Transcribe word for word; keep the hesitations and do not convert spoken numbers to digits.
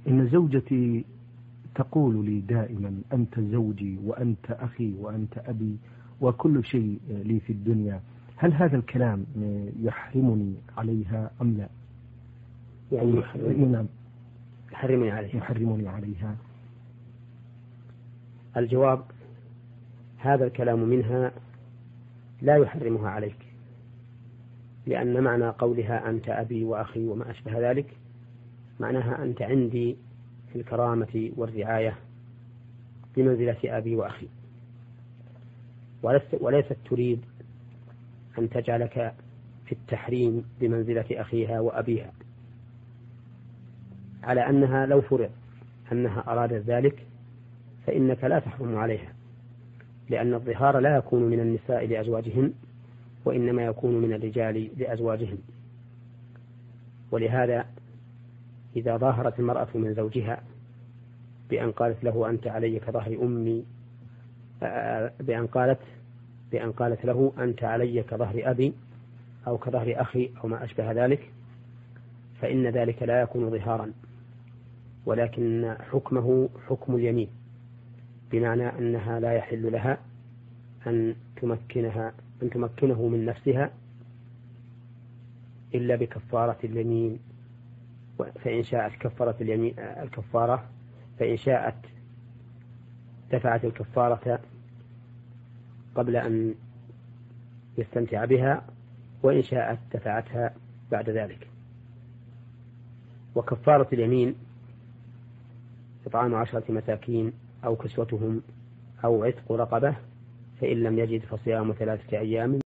إن زوجتي تقول لي دائما أنت زوجي وأنت أخي وأنت أبي وكل شيء لي في الدنيا، هل هذا الكلام يحرمني عليها أم لا؟ يعني يحرمني, نعم. يحرمني عليها يحرمني عليها. الجواب: هذا الكلام منها لا يحرمها عليك، لأن معنى قولها أنت أبي وأخي وما أشبه ذلك معناها أنت عندي في الكرامة والرعاية بمنزلة أبي وأخي، وليست تريد أن تجعلك في التحريم بمنزلة أخيها وأبيها، على أنها لو فرض أنها أرادت ذلك فإنك لا تحرم عليها، لأن الظهار لا يكون من النساء لأزواجهن، وإنما يكون من الرجال لأزواجهن. ولهذا إذا ظاهرت المرأة من زوجها بأن قالت له أنت علي كظهر أمي، بأن قالت بأن قالت له أنت علي كظهر أبي أو كظهر أخي أو ما أشبه ذلك، فإن ذلك لا يكون ظهارا، ولكن حكمه حكم اليمين، بمعنى أنها لا يحل لها أن تمكنها أن تمكنه من نفسها إلا بكفارة اليمين، فإن شاءت كفرت اليمين الكفارة، فإن شاءت دفعت الكفارة قبل أن يستمتع بها، وإن شاءت دفعتها بعد ذلك. وكفارة اليمين إطعام عشرة مساكين أو كسوتهم أو عتق رقبة، فإن لم يجد فصيام ثلاثة أيام